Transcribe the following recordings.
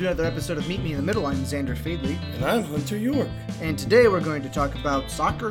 to another episode of Meet Me in the Middle. I'm Xander Feedley. And I'm Hunter York. And today we're going to talk about soccer.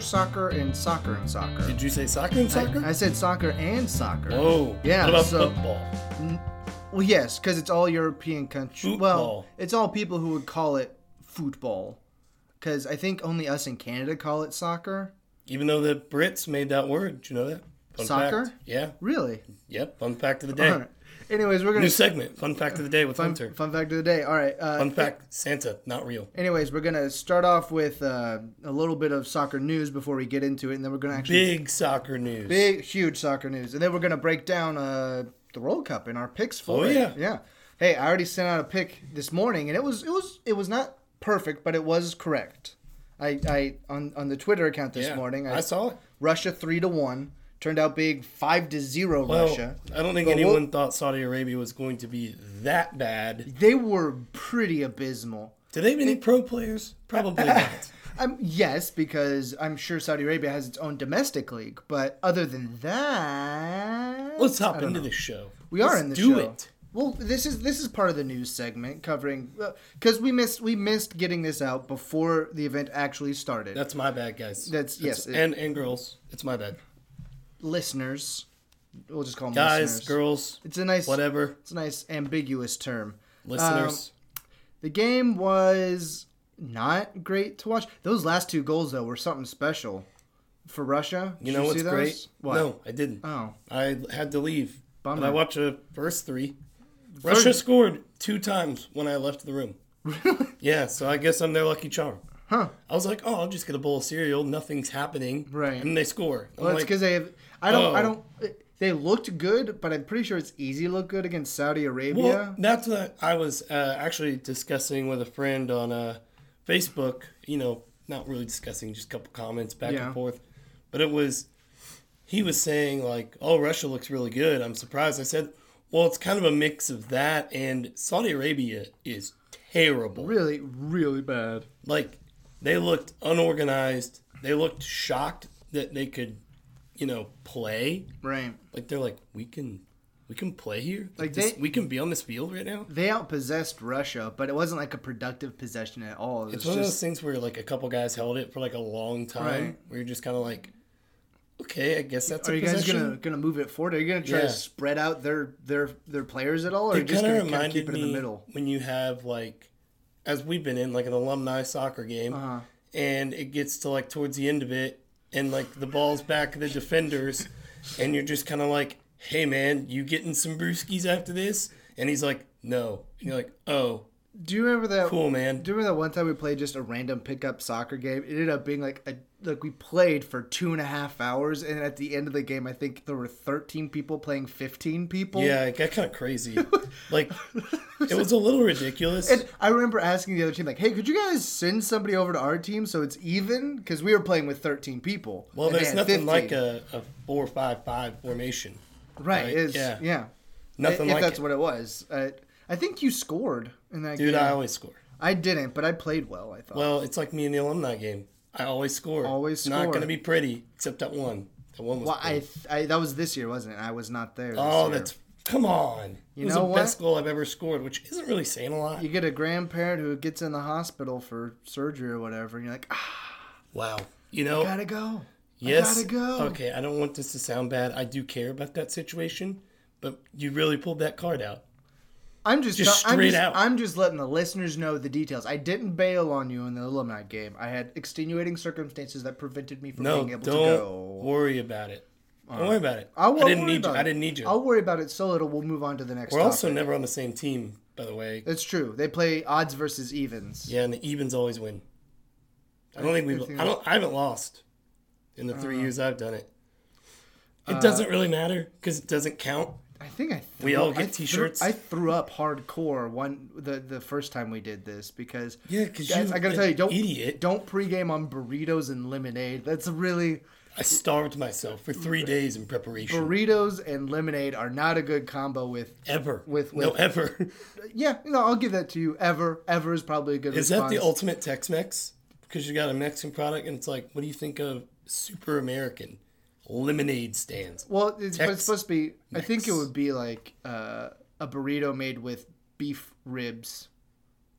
Did you say soccer and soccer? I said soccer and soccer. Whoa. Yeah, What about so- football? Well, yes, because it's all European countries. Well, Football. it's all people who would call it football. Because I think only us in Canada call it soccer. Even though the Brits made that word. Did you know that? Fun Soccer? fact. Yeah. Really? Yep. Fun fact of the day. All right. Anyways, we're going New to... segment. Fun fact of the day with Hunter. Fun fact of the day. All right. Fun fact. Santa, not real. Anyways, we're going to start off with a little bit of soccer news before we get into it. And then we're going to actually... Big soccer news. Huge soccer news. And then we're going to break down the World Cup and our picks for it. yeah. Yeah. Hey, I already sent out a pick this morning, and it was not perfect, but it was correct. I on the Twitter account this morning, I saw it. Russia 3-1 turned out big 5-0 Well, Russia. I don't think anyone thought Saudi Arabia was going to be that bad. They were pretty abysmal. Do they have any pro players? Probably not. Yes, because I'm sure Saudi Arabia has its own domestic league, but other than that, Let's hop into this show. Let's in the do show. it. Well, this is part of the news segment covering because we missed getting this out before the event actually started. That's my bad, guys. And girls. It's my bad. Listeners, we'll just call them guys, listeners. girls. It's a nice whatever. It's a nice ambiguous term. Listeners. The game was not great to watch. Those last two goals though were something special for Russia. You know what's great? What? No, I didn't. Oh, I had to leave. bummer. But I watched the first three. Russia scored 2 times when I left the room. Really? Yeah, so I guess I'm their lucky charm. Huh. I was like, oh, I'll just get a bowl of cereal. Nothing's happening. Right. And they score. I'm Well, it's like, because they have. I don't. They looked good, but I'm pretty sure it's easy to look good against Saudi Arabia. well, that's what I was actually discussing with a friend on Facebook. You know, not really discussing, just a couple comments back and forth. But he was saying like, oh, Russia looks really good. I'm surprised. I said, well, it's kind of a mix of that and Saudi Arabia is terrible. Really, really bad. Like, they looked unorganized. They looked shocked that they could, play. Right. Like, they're like, we can play here? Like we can be on this field right now? They outpossessed Russia, but it wasn't like a productive possession at all. It's one of those things where, like, a couple guys held it for, like, a long time. Right. Where you're just kind of like, okay, I guess that's Are a you guys possession. gonna move it forward? Are you gonna try to spread out their players at all, or are you It just kind of gonna kinda reminded keep it in the me middle? when you have, like, as we've been in, like, an alumni soccer game, and it gets to, like, towards the end of it, and, like, the ball's back of the defenders, and you're just kind of like, hey, man, you getting some brewskis after this? And he's like, no. And you're like, oh, Do you remember that? cool, man. Do you remember that one time we played just a random pickup soccer game? It ended up being like we played for 2.5 hours, and at the end of the game, I think there were 13 people playing 15 people. Yeah, it got kind of crazy. Like, it was a little ridiculous. And I remember asking the other team, like, hey, could you guys send somebody over to our team so it's even? Because we were playing with 13 people. Well, and they there's had nothing 15. like a 4-5-5 formation. Right. Yeah. Yeah. Nothing if like that's it. what it was. I think you scored in that game. Dude, I always score. I didn't, but I played well, I thought. Well, it's like me in the alumni game. I always score. It's not going to be pretty, except that one. That one was pretty. That was this year, wasn't it? I was not there. Oh, this year. come on. You it was know the what? best goal I've ever scored, which isn't really saying a lot. You get a grandparent who gets in the hospital for surgery or whatever, and you're like, Wow. I gotta go. Yes. I gotta go. Okay, I don't want this to sound bad. I do care about that situation, but you really pulled that card out. I'm just letting the listeners know the details. I didn't bail on you in the alumni game. I had extenuating circumstances that prevented me from being able to go. Don't worry about it. Don't worry about it. I didn't need you. I'll worry about it so little we'll move on to the next We're topic. also never on the same team, by the way. That's true. They play odds versus evens. Yeah, and the evens always win. I haven't lost in the 3 years I've done it. It doesn't really matter because it doesn't count. I think we all get T-shirts. I threw up hardcore the first time we did this because guys, I gotta tell you, idiot. Don't pregame on burritos and lemonade. That's really I starved myself for 3 days in preparation. Burritos and lemonade are not a good combo with ever. No, ever. Yeah, I'll give that to you. Ever is probably a good. Is response. that the ultimate Tex-Mex? Because you got a Mexican product and it's like, what do you think of super American? Lemonade stands. Well, but it's supposed to be. I think it would be like a burrito made with beef ribs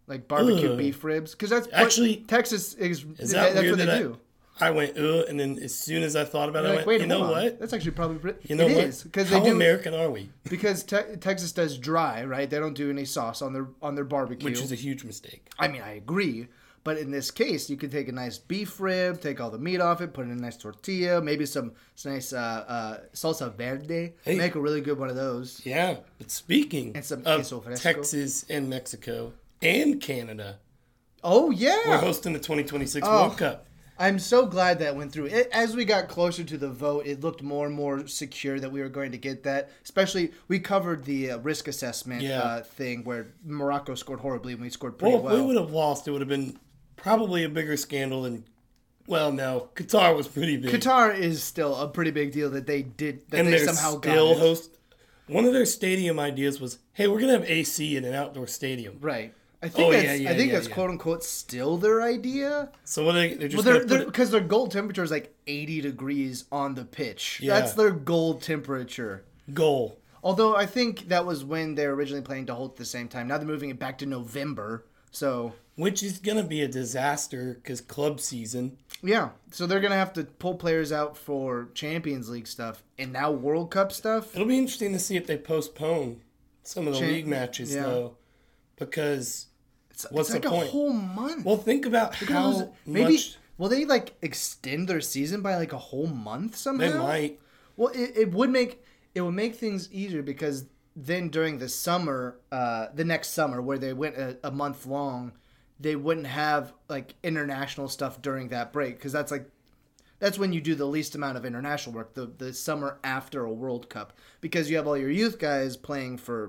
like barbecue Ugh. beef ribs, because that's Actually, Texas is Is that that's weird what they that do. I went, and then as soon as I thought about it, You're I like, went, wait, you know hold on. what? That's actually probably You know it what? is, because How they do American are we? because Texas does dry, right? They don't do any sauce on their barbecue, Which is a huge mistake. I mean, I agree. But in this case, you could take a nice beef rib, take all the meat off it, put in a nice tortilla, maybe some nice salsa verde. Hey. Make a really good one of those. Yeah, but speaking And some of queso fresco. Texas and Mexico and Canada, Oh, we're yeah. hosting the 2026 Oh. World Cup. I'm so glad that went through. As we got closer to the vote, it looked more and more secure that we were going to get that. Especially, we covered the risk assessment thing where Morocco scored horribly and we scored pretty Well, if we would have lost, it would have been probably a bigger scandal than. Well, no, Qatar was pretty big. Qatar is still a pretty big deal that they did, that and they they're somehow still got it. host. One of their stadium ideas was, "Hey, we're gonna have AC in an outdoor stadium." Right. I think that's yeah. quote unquote still their idea. So what they're just Well, gonna put it- because their goal temperature is like 80 degrees on the pitch. Yeah. That's their goal temperature. goal. Although I think that was when they were originally planning to hold at the same time. Now they're moving it back to November. So Which is going to be a disaster because club season. yeah, so they're gonna have to pull players out for Champions League stuff and now World Cup stuff. It'll be interesting to see if they postpone some of the league matches, yeah. though. Because, It's what's like the point? a whole month. Well, think about how maybe much will they like extend their season by like a whole month somehow? they might. Well, it would make things easier because then during the summer, the next summer where they went a month long, they wouldn't have like international stuff during that break because that's when you do the least amount of international work, the summer after a World Cup, because you have all your youth guys playing for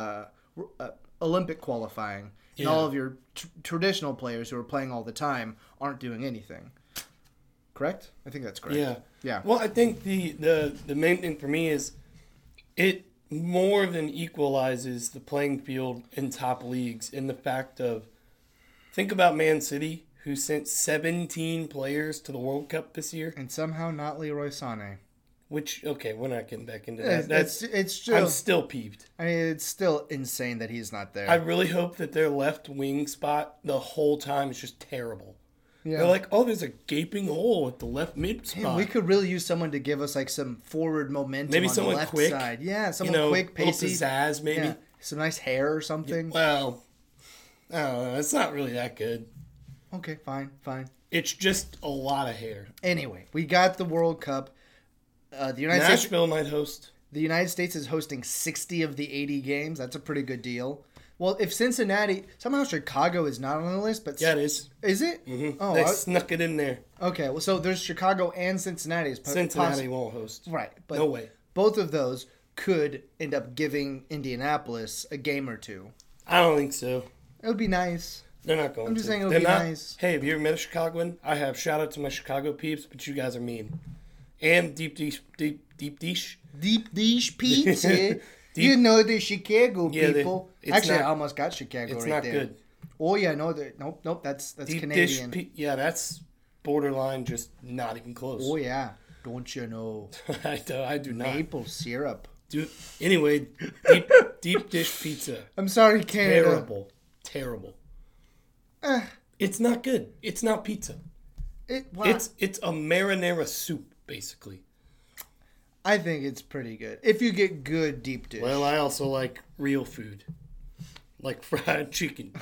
Olympic qualifying, and all of your traditional players who are playing all the time aren't doing anything. Correct? I think that's correct. Yeah. Yeah. Well, I think the main thing for me is it more than equalizes the playing field in top leagues in the fact of, think about Man City, who sent 17 players to the World Cup this year. And somehow not Leroy Sané. Which, okay, we're not getting back into that. It's still, I'm still peeved. I mean, it's still insane that he's not there. I really hope that their left wing spot the whole time is just terrible. Yeah. They're like, oh, there's a gaping hole at the left mid spot. Man, we could really use someone to give us like some forward momentum. Maybe on someone the left quick. side. Yeah, someone quick, little pacey. pizzazz, maybe. Yeah. Some nice hair or something. Well, I don't know. It's not really that good. Okay, fine. It's just a lot of hair. Anyway, we got the World Cup. The Nashville might host. The United States is hosting 60 of the 80 games. That's a pretty good deal. Well, if Cincinnati, somehow Chicago is not on the list, but Yeah, it is. Is it? Mm-hmm. Oh, They snuck it in there. okay. Well, so there's Chicago and Cincinnati. Cincinnati won't host. Right, but No way. both of those could end up giving Indianapolis a game or two. I don't think so. It would be nice. They're not going to. I'm just saying it would They're be not- nice. Hey, have you ever met a Chicagoan? I have. Shout out to my Chicago peeps, but you guys are mean. And deep dish. Deep dish pizza. You know the Chicago Yeah, people. it's Actually, not- I almost got Chicago It's right not there. good. Oh yeah, no, nope. That's Deep Canadian. dish. Yeah, that's borderline. Just not even close. Oh yeah, don't you know I do not. maple syrup? Dude, anyway, deep dish pizza. I'm sorry, Canada. Terrible. Eh, It's not good. It's not pizza. well, It's a marinara soup, basically. I think it's pretty good if you get good deep dish. Well, I also like real food, like fried chicken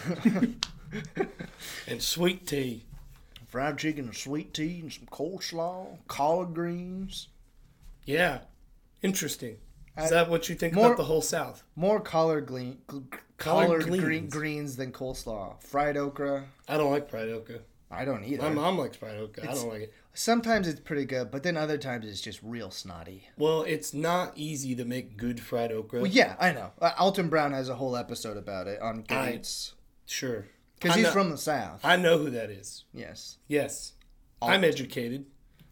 and sweet tea. Fried chicken and sweet tea and some coleslaw, collard greens. Yeah, interesting. Is that what you think more- about the whole South? More collard greens. greens than coleslaw. Fried okra. I don't like fried okra. I don't either. My mom likes fried okra. I don't like it. Sometimes it's pretty good, but then other times it's just real snotty. Well, it's not easy to make good fried okra. Well, yeah, I know. Alton Brown has a whole episode about it on Good Eats. Sure. Because I he's know- from the South. I know who that is. Yes. Yes. I'm educated.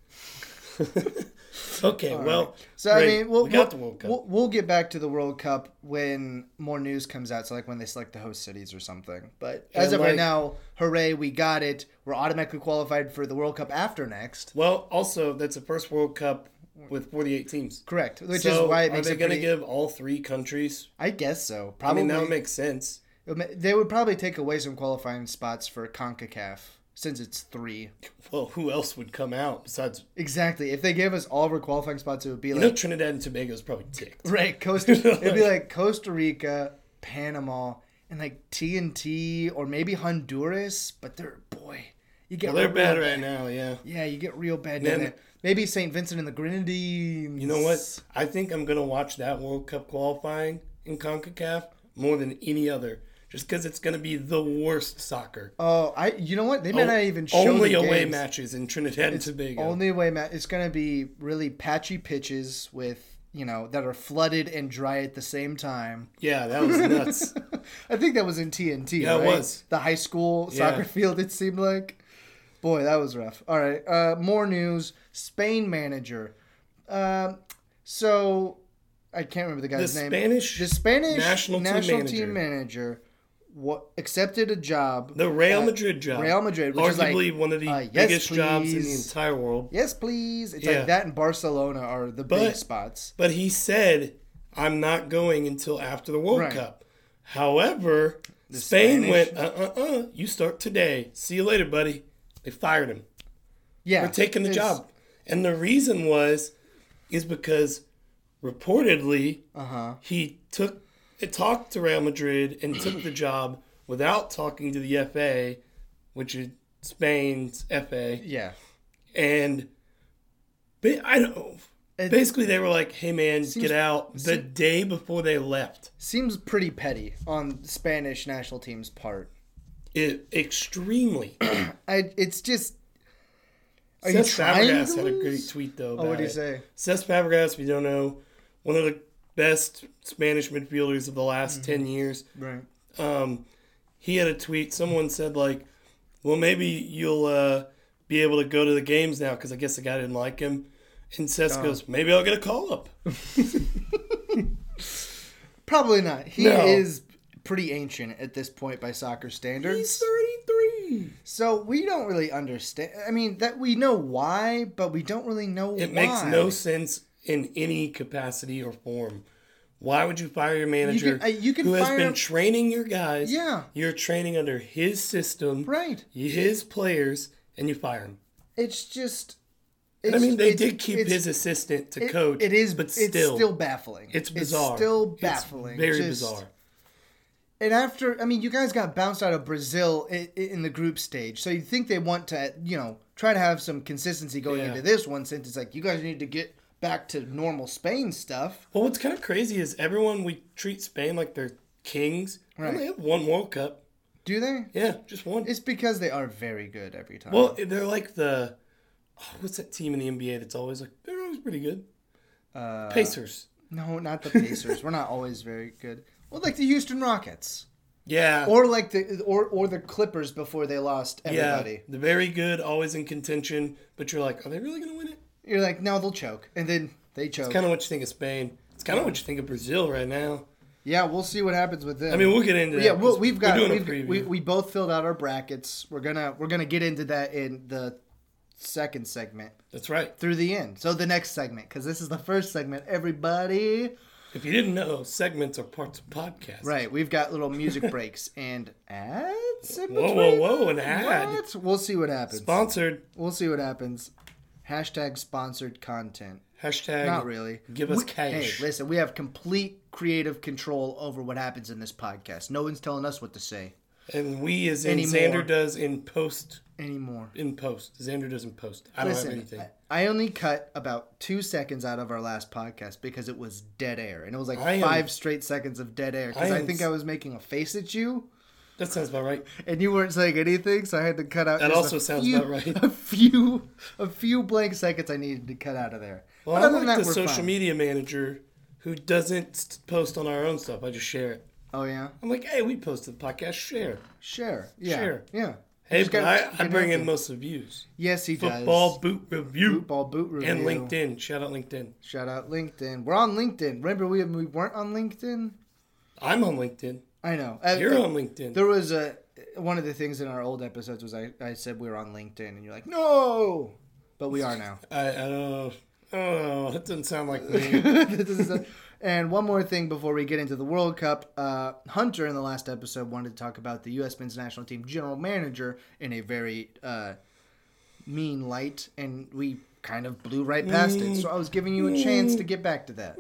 Okay, well, So, great. I mean, we got the World Cup. We'll get back to the World Cup when more news comes out. So, like when they select the host cities or something. But as of right now, hooray, we got it. We're automatically qualified for the World Cup after next. Well, also, that's the first World Cup with 48 teams. Correct. Which So is why it makes are they it going to pretty... give all three countries? I guess so. I Probably. mean, that would make sense. They would probably take away some qualifying spots for CONCACAF since it's 3. Well, who else would come out besides... Exactly. If they gave us all of our qualifying spots, it would be Trinidad and Tobago is probably ticked. Right. It'd be like Costa Rica, Panama, and like TNT, or maybe Honduras. But they're they're bad right now, yeah. Yeah, you get real bad down there. Maybe St. Vincent and the Grenadines. You know what? I think I'm going to watch that World Cup qualifying in CONCACAF more than any other. Just because it's going to be the worst soccer. Oh, you know what? They may not even show only the away games. Matches in Trinidad and Tobago. Only away match. It's going to be really patchy pitches with, that are flooded and dry at the same time. Yeah, that was nuts. I think that was in TNT, yeah, right? It was. The high school soccer field, it seemed like. Boy, that was rough. All right, more news. Spain manager. So, I can't remember the guy's name. The Spanish national team manager accepted a job. The Real Madrid job. Real Madrid, which arguably is like, one of the biggest jobs in the entire world. Yes, please. It's like that and Barcelona are the big spots. But he said, I'm not going until after the World Cup. However, Spain went, you start today. See you later, buddy. They fired him. Yeah. For taking the job. And the reason is because reportedly he talked to Real Madrid and took the job without talking to the FA, which is Spain's FA. Yeah. And I don't know. Basically, they were like, hey, man, get out the day before they left. Seems pretty petty on the Spanish national team's part. Extremely. It's just... Cesc Fabregas had a great tweet, though. What did he say? Cesc Fabregas, if you don't know, one of the best Spanish midfielders of the last 10 years. Right. He had a tweet. Someone said, like, well, maybe you'll be able to go to the games now because I guess the guy didn't like him. And Cesc goes, maybe I'll get a call-up. Probably not. He is pretty ancient at this point by soccer standards. He's 33. So we don't really understand. I mean, that we know why, but we don't really know why. It makes no sense in any capacity or form. Why would you fire your manager who has been training your guys? Yeah. You're training under his system. Right. His players, and you fire him. It's just... they did keep his assistant to coach. It is, but it's still baffling. It's bizarre. It's still baffling. It's very bizarre. And you guys got bounced out of Brazil in the group stage. So you'd think they want to, try to have some consistency going into this one, since it's like, you guys need to get back to normal Spain stuff. Well, what's kind of crazy is we treat Spain like they're kings. Right. And they have one World Cup. Do they? Yeah, just one. It's because they are very good every time. Well, they're like what's that team in the NBA that's always like, they're always pretty good? Pacers. No, not the Pacers. We're not always very good. Well, like the Houston Rockets. Yeah. Or like the Clippers before they lost everybody. Yeah, they're very good, always in contention, but you're like, are they really going to win it? You're like, no, they'll choke. And then they choke. It's kind of what you think of Spain. It's kind of what you think of Brazil right now. Yeah, we'll see what happens with them. I mean, we'll get into that. Yeah, we both filled out our brackets. We're gonna get into that in the second segment. That's right. Through the end. So the next segment, because this is the first segment, everybody. If you didn't know, segments are parts of podcasts. Right. We've got little music breaks and ads in between. Whoa, an ad. What? We'll see what happens. Sponsored. We'll see what happens. # sponsored content. # Not really. Give us cash. Hey, listen, we have complete creative control over what happens in this podcast. No one's telling us what to say. And we, as in Xander does in post. Anymore. In post. Xander does in post. I don't have anything. I only cut about 2 seconds out of our last podcast because it was dead air. And it was like 5 straight seconds of dead air. Because I think I was making a face at you. That sounds about right. And you weren't saying anything, so I had to cut out. That also sounds about right. A few blank seconds I needed to cut out of there. Well, I'm like the social media manager who doesn't post on our own stuff. I just share it. Oh, yeah? I'm like, hey, we posted the podcast. Share. Yeah. Share. Yeah. Hey, but I bring in most of the views. Yes, he does. Football Boot Review. Football Boot Review. And LinkedIn. Shout out LinkedIn. We're on LinkedIn. Remember we weren't on LinkedIn? I'm on LinkedIn. I know. You're on LinkedIn. There was one of the things in our old episodes was I said we were on LinkedIn, and you're like, no! But we are now. I don't know. Oh, that doesn't sound like me. And one more thing before we get into the World Cup. Hunter, in the last episode, wanted to talk about the U.S. men's national team general manager in a very mean light, and we kind of blew right past it. So I was giving you a chance to get back to that.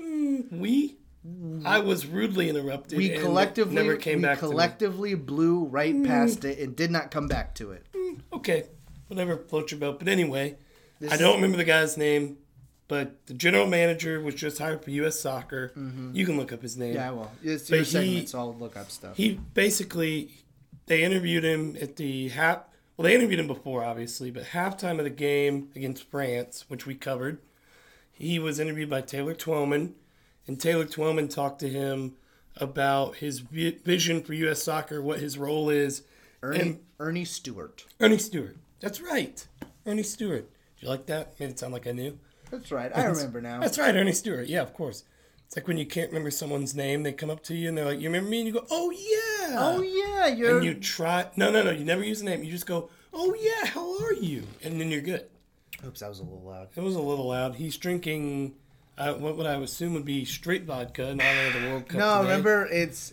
I was rudely interrupted. We collectively never came back collectively blew right past it and did not come back to it. Okay, whatever floats your boat. But anyway, I don't remember the guy's name. But the general manager was just hired for U.S. Soccer. Mm-hmm. You can look up his name. Yeah, I will. It's your segment, so I'll look up stuff. He basically, they interviewed him at the well, they interviewed him before, obviously, but halftime of the game against France, which we covered, he was interviewed by Taylor Twellman, and Taylor Twellman talked to him about his vision for U.S. Soccer, what his role is. Ernie Stewart. Ernie Stewart. That's right. Ernie Stewart. Did you like that? Made it sound like I knew. That's right. I remember now. That's right, Ernie Stewart. Yeah, of course. It's like when you can't remember someone's name, they come up to you and they're like, "You remember me?" And you go, "Oh yeah." Oh yeah, And you try. No. You never use the name. You just go, "Oh yeah, how are you?" And then you're good. Oops, that was a little loud. It was a little loud. He's drinking what would I assume would be straight vodka in honor of the World Cup. No, today. remember it's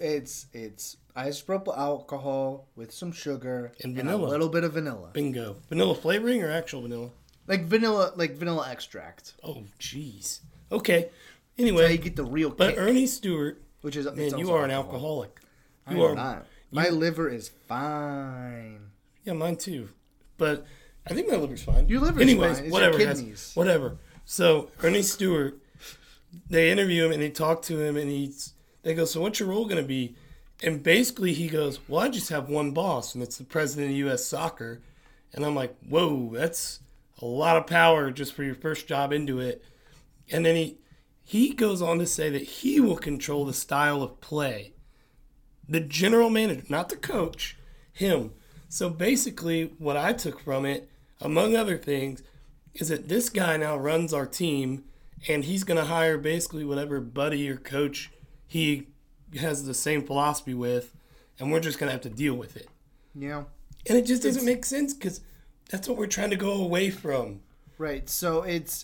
isopropyl alcohol with some sugar and vanilla, a little bit of vanilla. Bingo. Vanilla flavoring or actual vanilla? Like vanilla extract. Oh, jeez. Okay. Anyway, that's how you get the real kick. But Ernie Stewart, which is man, you are an alcoholic. You are not. My liver is fine. Yeah, mine too. But I think my liver's fine. Your liver's anyways, fine. It's whatever. your kidneys. Whatever. So Ernie Stewart, they interview him and they talk to him and they go, "So what's your role going to be?" And basically he goes, "Well, I just have one boss, and it's the president of U.S. Soccer." And I'm like, "Whoa, that's a lot of power just for your first job into it." And then he goes on to say that he will control the style of play. The general manager, not the coach, him. So basically what I took from it, among other things, is that this guy now runs our team, and he's going to hire basically whatever buddy or coach he has the same philosophy with, and we're just going to have to deal with it. Yeah. And it just doesn't make sense because that's what we're trying to go away from. Right. So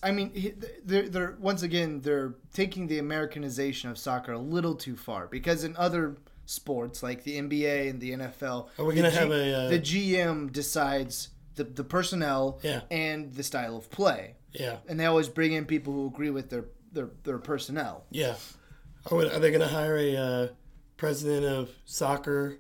they're once again, they're taking the Americanization of soccer a little too far, because in other sports like the NBA and the NFL, are we going to have the GM decides the personnel and the style of play. Yeah. And they always bring in people who agree with their personnel. Yeah. Are they going to hire a president of soccer?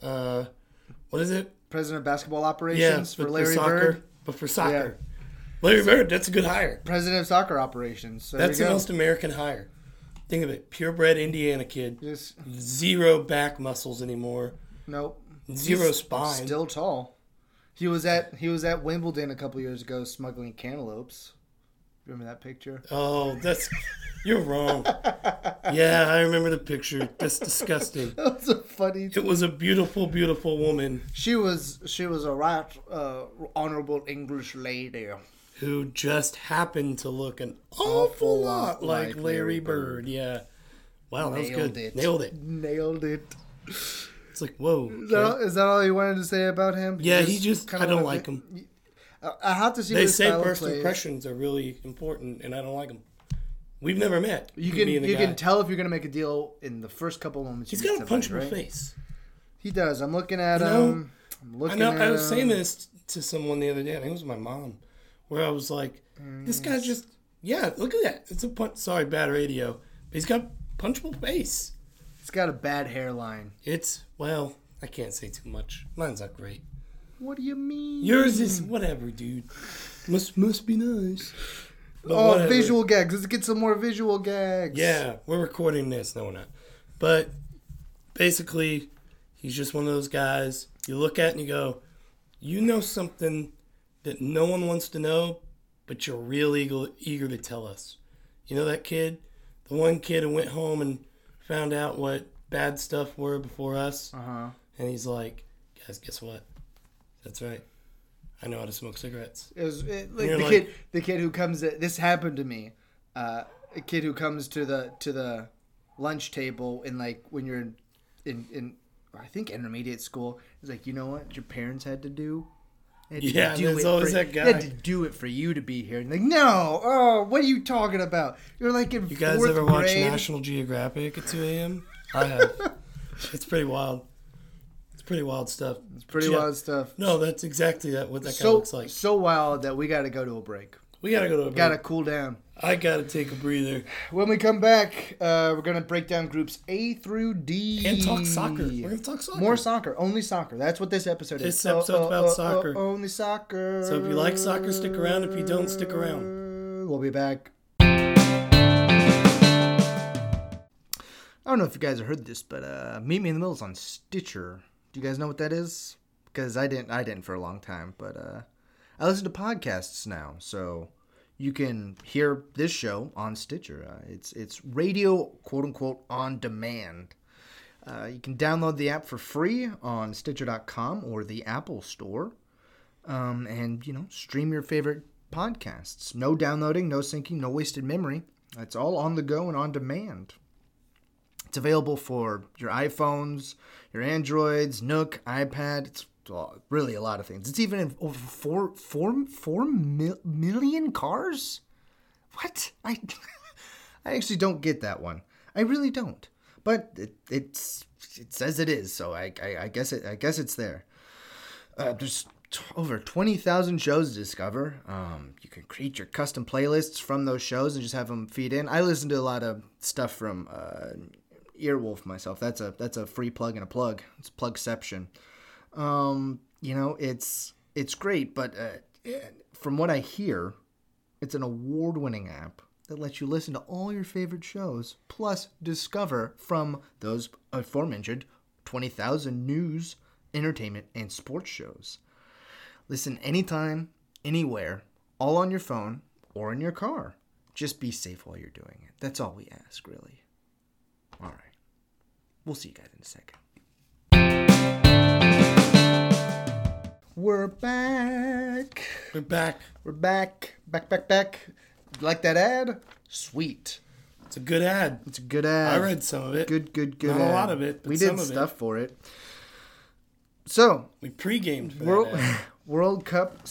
What is it? President of basketball operations for Larry Bird. But for soccer. Yeah. Larry Bird, that's a good hire. President of soccer operations. So that's the most American hire. Think of it. Purebred Indiana kid. Just zero back muscles anymore. Nope. Zero spine. Still tall. He was at Wimbledon a couple years ago smuggling cantaloupes. Remember that picture? Oh, you're wrong. Yeah, I remember the picture. That's disgusting. That was a funny. It was a beautiful, beautiful woman. She was a right honorable English lady who just happened to look an awful lot like Larry Bird. Yeah. Wow, that was good. Nailed it. It's like, whoa. Is that all you wanted to say about him? Yeah, I don't like him. I have to see. They say first impressions are really important, and I don't like them. We've never met. You can tell if you're going to make a deal in the first couple moments. He's got a punchable face. He does. I'm looking at him. I was saying this to someone the other day. I think it was my mom, where I was like, "This guy just look at that. It's a punch. Sorry, bad radio, but he's got punchable face. He's got a bad hairline. I can't say too much. Mine's not great. What do you mean? Yours is whatever, dude. Must be nice. But visual gags. Let's get some more visual gags. Yeah, we're recording this. No, we're not. But basically, he's just one of those guys you look at and you go, you know something that no one wants to know, but you're real eager to tell us. You know that kid? The one kid who went home and found out what bad stuff were before us? Uh-huh. And he's like, guys, guess what? That's right. I know how to smoke cigarettes. The kid who comes. This happened to me. A kid who comes to the lunch table and when you're in I think intermediate school. He's like, you know what your parents had to do? Yeah, there's always that guy. They had to do it for you to be here. And like, no, oh, what are you talking about? You're like in 4th grade. You guys ever watch National Geographic at 2 a.m.? I have. It's pretty wild. It's pretty wild stuff. It's pretty wild stuff. No, that's exactly what that guy looks like. So wild that we got to go to a break. We got to go to a break. Got to cool down. I got to take a breather. When we come back, we're going to break down groups A through D. And talk soccer. We're going to talk soccer. More soccer. Only soccer. That's what this episode is. This episode's about soccer. Only soccer. So if you like soccer, stick around. If you don't, stick around. We'll be back. I don't know if you guys have heard this, but Meet Me in the Middle is on Stitcher. Do you guys know what that is? Because I didn't for a long time, but I listen to podcasts now, so you can hear this show on Stitcher. It's radio, quote unquote, on demand. You can download the app for free on Stitcher.com or the Apple Store, and stream your favorite podcasts. No downloading, no syncing, no wasted memory. It's all on the go and on demand. It's available for your iPhones, your Androids, Nook, iPad. It's really a lot of things. It's even in over 4 million cars. What? I actually don't get that one. I really don't. But it says it is, so I guess it's there. There's over 20,000 shows to discover. You can create your custom playlists from those shows and just have them feed in. I listen to a lot of stuff from Earwolf myself. That's a free plug and a plug. It's Plugception. It's great, but from what I hear, it's an award-winning app that lets you listen to all your favorite shows, plus discover from those aforementioned 20,000 news, entertainment, and sports shows. Listen anytime, anywhere, all on your phone or in your car. Just be safe while you're doing it. That's all we ask, really. All right. We'll see you guys in a second. We're back. We're back. We're back. Back. You like that ad? Sweet. It's a good ad. It's a good ad. I read some of it. Good Not ad. a lot of it, but we some did of stuff for it. So we pre-gamed for that ad. World Cup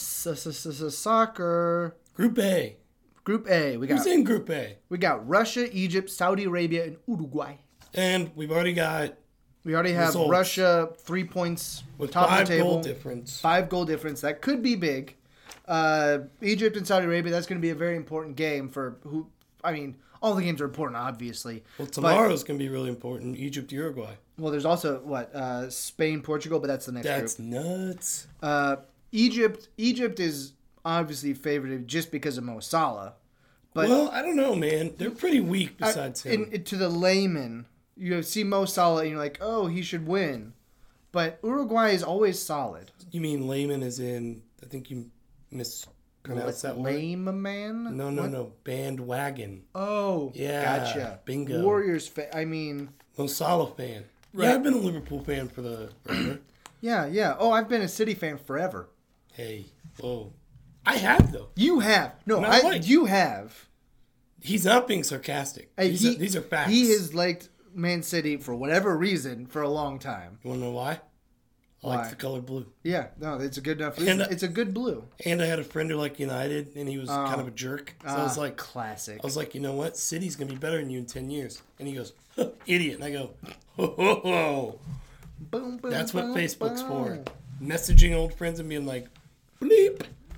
soccer. Group A. Group A. Who's in Group A? We got Russia, Egypt, Saudi Arabia, and Uruguay. And we already have results. Russia 3 points with top of the table. 5 goal difference. 5 goal difference. That could be big. Egypt and Saudi Arabia, that's going to be a very important game for who. I mean, all the games are important, obviously. Well, tomorrow's going to be really important. Egypt, Uruguay. Well, there's also Spain, Portugal, but that's the next group. That's nuts. Egypt is obviously favored just because of Mo Salah. But well, I don't know, man. They're pretty weak besides him. To the layman, you see Mo Salah and you're like, oh, he should win. But Uruguay is always solid. You mean layman as in, I think you mispronounced that word. Lame man? No. Bandwagon. Oh, yeah. Gotcha. Bingo. Warriors Mo Salah fan. Right. Yeah, I've been a Liverpool fan for the forever. Yeah. Oh, I've been a City fan forever. Hey, whoa. I have, though. You have. No, you have. He's not being sarcastic. These are facts. He has liked Man City for whatever reason for a long time. You want to know why? I like the color blue. Yeah, no, it's a good enough reason. It's a good blue. And I had a friend who liked United, and he was kind of a jerk. So I was like, classic. I was like, you know what? City's going to be better than you in 10 years. And he goes, idiot. And I go, ho. Boom, boom, That's what boom, Facebook's boom. for. Messaging old friends and being like, bleep.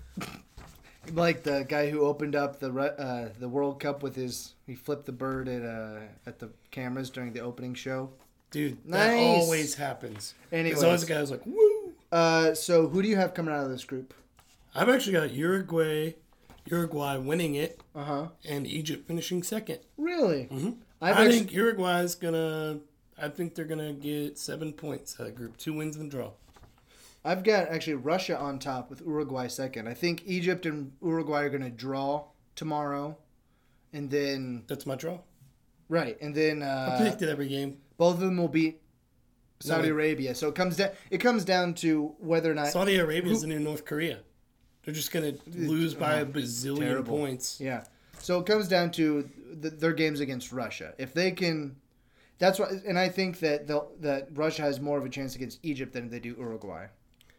Like the guy who opened up the World Cup with he flipped the bird at the cameras during the opening show. Dude, nice. That always happens. Anyways. There's always a guy who's like, woo. So who do you have coming out of this group? I've actually got Uruguay winning it. And Egypt finishing second. Really? Mm-hmm. I think Uruguay's I think they're gonna get 7 points out of the group. 2 wins and a draw. I've got actually Russia on top with Uruguay second. I think Egypt and Uruguay are going to draw tomorrow. And then... That's my draw. Right. And then... I predicted every game. Both of them will beat Saudi Arabia. So it comes down to whether or not... Saudi Arabia is the new North Korea. They're just going to lose by a bazillion points. Yeah. So it comes down to their games against Russia. If they can... That's what... And I think that Russia has more of a chance against Egypt than they do Uruguay.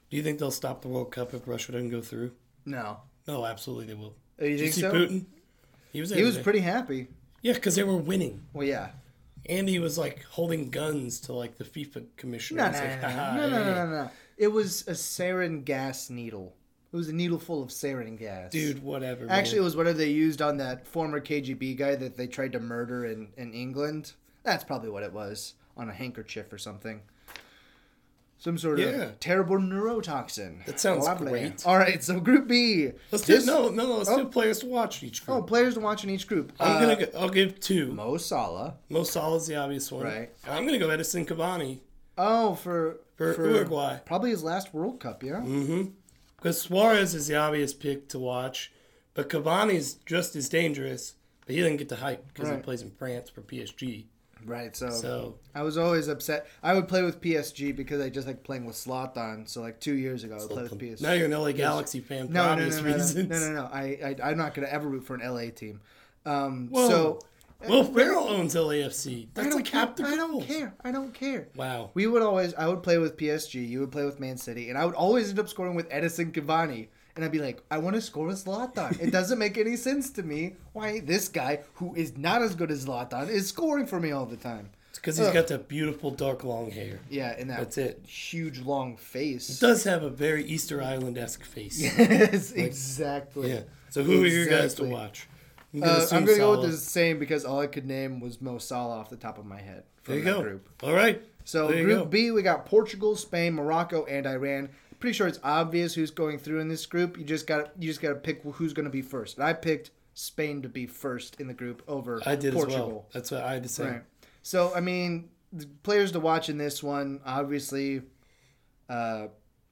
Do you think they'll stop the World Cup if Russia doesn't go through? No. No, absolutely they will. Oh, you Did you think see so? Putin? He was pretty happy. Yeah, because they were winning. Well, yeah. And he was like holding guns to like the FIFA commissioner. No. It was a sarin gas needle. It was a needle full of sarin gas. Dude, whatever. Actually, it was whatever they used on that former KGB guy that they tried to murder in England. That's probably what it was. On a handkerchief or something. Some sort of terrible neurotoxin. That sounds great. All right, so Group B. Let's do players to watch in each group. Oh, players to watch in each group. I'll give two. Mo Salah. Mo Salah's the obvious one. Right. I'm gonna go Edison Cavani. Oh, for Uruguay. Probably his last World Cup, yeah. Mm-hmm. Because Suarez is the obvious pick to watch, but Cavani's just as dangerous. But he didn't get the hype because he plays in France for PSG. Right, so I was always upset. I would play with PSG because I just like playing with Zlatan. So like 2 years ago, I would play with PSG. Now you're an LA Galaxy fan for obvious reasons. No. I'm not going to ever root for an LA team. Whoa. So Will Ferrell owns LAFC. That's I don't care. Wow. I would play with PSG. You would play with Man City, and I would always end up scoring with Edison Cavani. And I'd be like, I want to score with Zlatan. It doesn't make any sense to me why this guy, who is not as good as Zlatan, is scoring for me all the time. It's because he's got that beautiful dark long hair. Yeah, and that's it. Huge long face. He does have a very Easter Island-esque face. Yes, exactly. Yeah. So who are your guys to watch? I'm going to go with the same because all I could name was Mo Salah off the top of my head. There you go. Group. All right. So Group B, we got Portugal, Spain, Morocco, and Iran. Pretty sure it's obvious who's going through in this group. You just got to pick who's going to be first. And I picked Spain to be first in the group over Portugal. I did as well. That's what I had to say. Right. So I mean, the players to watch in this one, obviously, all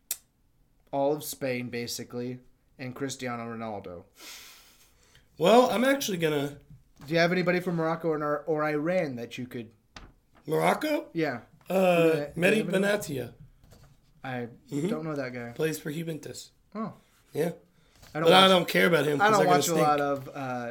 of Spain basically, and Cristiano Ronaldo. Well, I'm actually gonna. Do you have anybody from Morocco or Iran that you could? Morocco? Yeah. Mehdi Benatia. I don't know that guy. Plays for Juventus. Oh. Yeah. I don't care about him. I don't watch a lot of...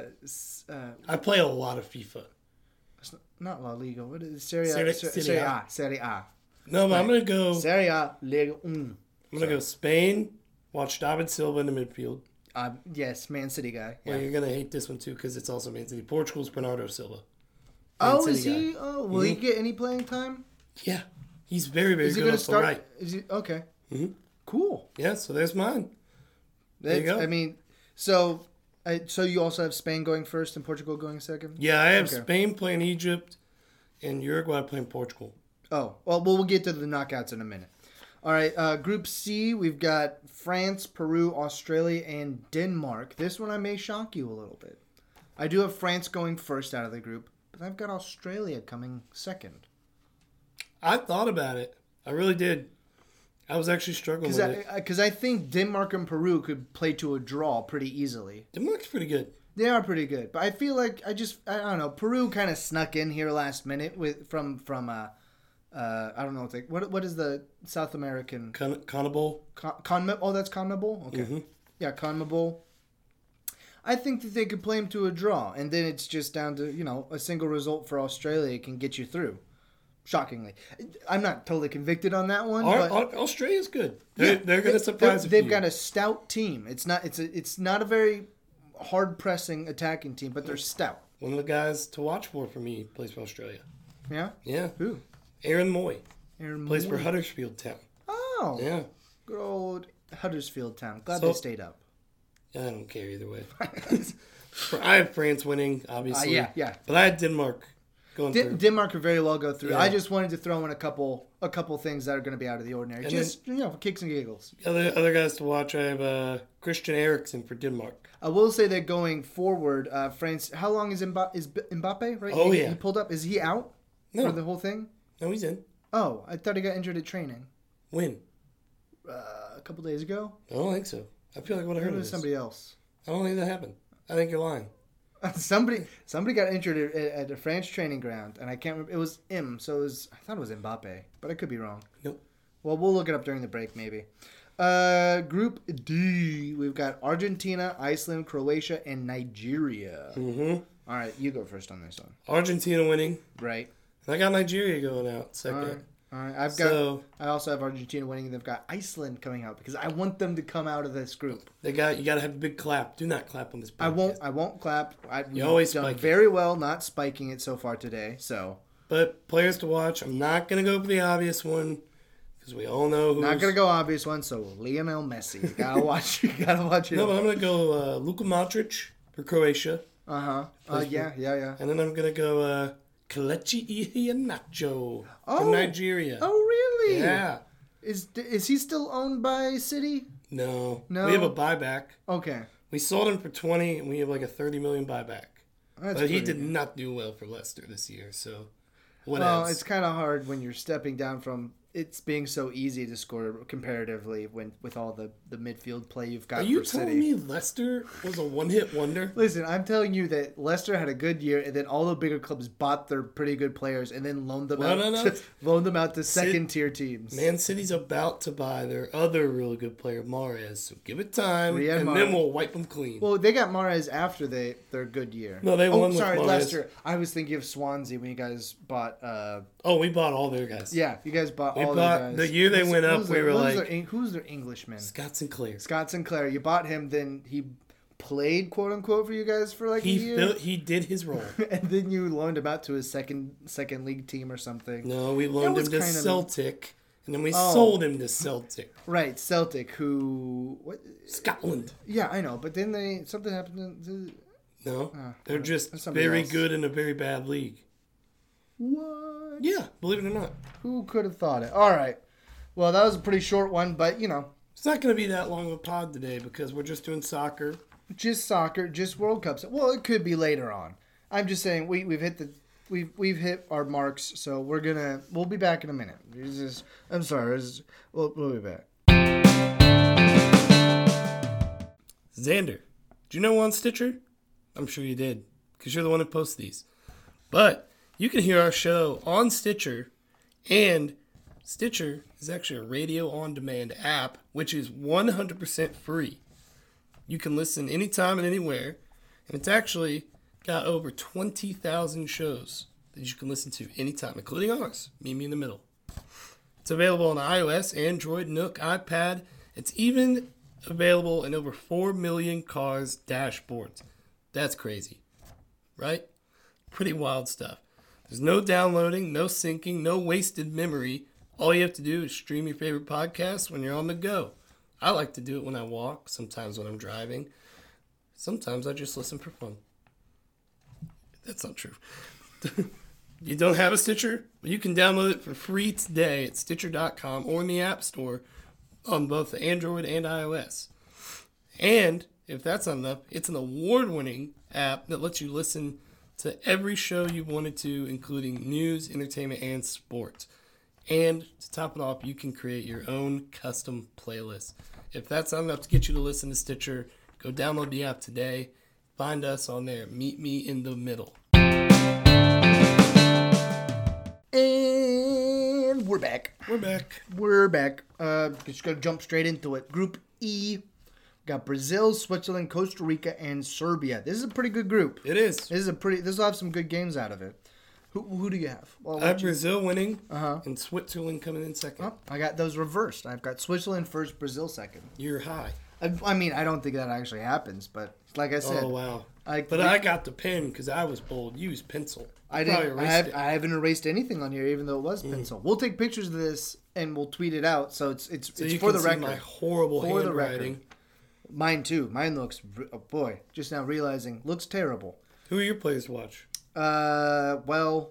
I play a lot of FIFA. It's not La Liga. What is it? Serie A. No, but I'm going to go... Serie A. Liga 1. I'm going to go Spain. Watch David Silva in the midfield. Yes, Man City guy. Well, you're going to hate this one too because it's also Man City. Portugal's Bernardo Silva. Is he? Oh, will he get any playing time? Yeah. He's very, very good off the right. Is he okay? Mm-hmm. Cool. Yeah, so there's mine. There you go. I mean, so you also have Spain going first and Portugal going second? Yeah, I have Spain playing Egypt and Uruguay playing Portugal. Oh, well, we'll get to the knockouts in a minute. All right, Group C, we've got France, Peru, Australia, and Denmark. This one I may shock you a little bit. I do have France going first out of the group, but I've got Australia coming second. I thought about it. I really did. I was actually struggling with it. Because I think Denmark and Peru could play to a draw pretty easily. Denmark's pretty good. They are pretty good. But I feel like I don't know. Peru kind of snuck in here last minute from I don't know what is the South American... CONMEBOL. Oh, that's CONMEBOL? Okay. Mm-hmm. Yeah, CONMEBOL. I think that they could play them to a draw. And then it's just down to, a single result for Australia can get you through. Shockingly, I'm not totally convicted on that one. But Australia's good. They're going to surprise. They've got a stout team. It's not a very hard pressing attacking team, but they're stout. One of the guys to watch for me plays for Australia. Yeah. Yeah. Who? Aaron Moy. Plays for Huddersfield Town. Oh. Yeah. Good old Huddersfield Town. Glad they stayed up. Yeah, I don't care either way. I have France winning, obviously. Yeah. But I had Denmark. Denmark could very well go through. Yeah. I just wanted to throw in a couple things that are going to be out of the ordinary. And just for kicks and giggles. Other guys to watch. I have Christian Eriksen for Denmark. I will say that going forward, France. How long is Mbappe? Right? Oh He pulled up. Is he out for the whole thing? No, he's in. Oh, I thought he got injured at training. When? A couple days ago. I don't think so. I feel like what I heard was somebody else. I don't think that happened. I think you're lying. Somebody got injured at a French training ground, and I can't remember. It was him, so I thought it was Mbappe, but I could be wrong. Nope. Well, we'll look it up during the break, maybe. Group D, we've got Argentina, Iceland, Croatia, and Nigeria. Mm-hmm. All right, you go first on this one. Argentina winning. Right. And I got Nigeria going out second. All right, I also have Argentina winning. They've got Iceland coming out because I want them to come out of this group. You got to have a big clap. Do not clap on this podcast. I won't clap. You always done spike very well not spiking it so far today. So, but players to watch. I'm not gonna go for the obvious one because we all know who's not gonna go obvious one. So Lionel Messi, you gotta watch. You gotta watch it. No, but I'm gonna go Luka Modric for Croatia. Yeah. And then I'm gonna go Kelechi Iheanacho from Nigeria. Oh, really? Yeah. Is he still owned by City? No. No. We have a buyback. Okay. We sold him for 20, and we have like a 30 million buyback. But he did not do well for Leicester this year, so what else? Well, it's kind of hard when you're stepping down from it's being so easy to score comparatively with all the midfield play you've got. Are you for City. telling me Leicester was a one-hit wonder? Listen, I'm telling you that Leicester had a good year, and then all the bigger clubs bought their pretty good players and then loaned them out to second-tier teams. Man City's about to buy their other really good player, Mahrez, so give it time, and then we'll wipe them clean. Well, they got Mahrez after their good year. No, they won with Mahrez. Leicester. I was thinking of Swansea when you guys bought... we bought all their guys. Yeah, you guys bought all their guys. The year they went up, we were like... Who's their Englishman? Scott Sinclair. Scott Sinclair. You bought him, then he played, quote-unquote, for you guys for like a year? He did his role. And then you loaned him out to his second league team or something. No, we loaned him to Celtic, and then we sold him to Celtic. Right, Celtic, who... What? Scotland. Yeah, I know, but then something happened No, they're just very good in a very bad league. What? Yeah, believe it or not. Who could have thought it? All right. Well, that was a pretty short one, but, It's not going to be that long of a pod today because we're just doing soccer. Just soccer, just World Cups. Well, it could be later on. I'm just saying we've hit our marks, so we'll be back in a minute. I'm sorry. We'll be back. Xander, do you know on Stitcher? I'm sure you did because you're the one who posts these. But you can hear our show on Stitcher, and Stitcher is actually a radio-on-demand app, which is 100% free. You can listen anytime and anywhere, and it's actually got over 20,000 shows that you can listen to anytime, including ours, Meet Me in the Middle. It's available on iOS, Android, Nook, iPad. It's even available in over 4 million cars' dashboards. That's crazy, right? Pretty wild stuff. There's no downloading, no syncing, no wasted memory. All you have to do is stream your favorite podcast when you're on the go. I like to do it when I walk, sometimes when I'm driving. Sometimes I just listen for fun. That's not true. You don't have a Stitcher? Well, you can download it for free today at Stitcher.com or in the App Store on both Android and iOS. And if that's not enough, it's an award-winning app that lets you listen to every show you've wanted to, including news, entertainment, and sports. And to top it off, you can create your own custom playlist. If that's not enough to get you to listen to Stitcher, go download the app today. Find us on there. Meet Me in the Middle. And we're back. We're back. Just going to jump straight into it. Group E. Got Brazil, Switzerland, Costa Rica, and Serbia. This is a pretty good group. It is. This will have some good games out of it. Who do you have? Well, I have Brazil winning and Switzerland coming in second. Oh, I got those reversed. I've got Switzerland first, Brazil second. You're high. I mean, I don't think that actually happens, but like I said. Oh, wow. I got the pen because I was bold. Use pencil. I haven't erased anything on here, even though it was pencil. We'll take pictures of this and we'll tweet it out, so it's for the record. My horrible handwriting. Mine too. Mine looks, just now realizing, looks terrible. Who are your players to watch? Well.